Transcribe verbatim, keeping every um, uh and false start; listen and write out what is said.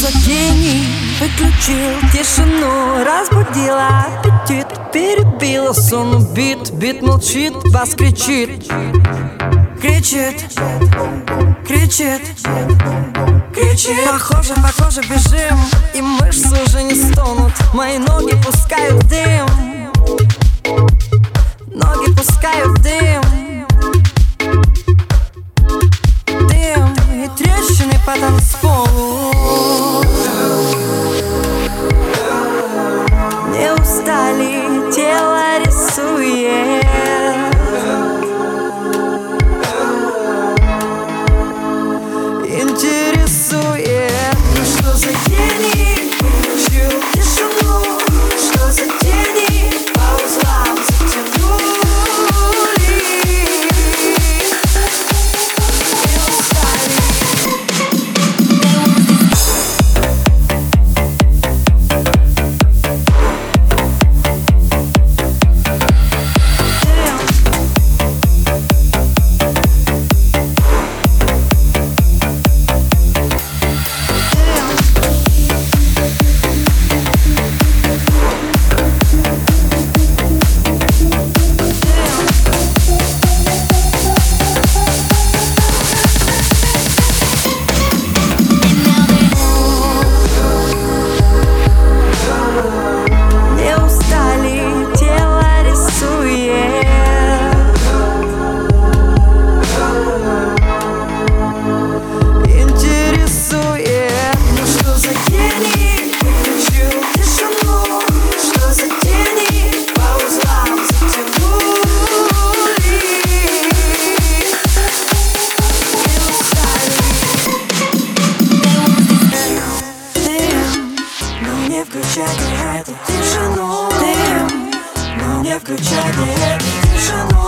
за гений? Выключил тишину, разбудила аппетит, перебила сон, убит, бит молчит, бас кричит, кричит, кричит, кричит. Похоже, похоже, бежим, и мышцы уже не стонут, мои ноги пускают дым, ноги пускают дым, дым и трещины по танцполу. Не устали, тело рисует, интересует. Ну что за гений? Включил тишину. Что за тени? По узлам затянули. Не устали. Не включайте эту тишину, дым, но не включайте эту тишину.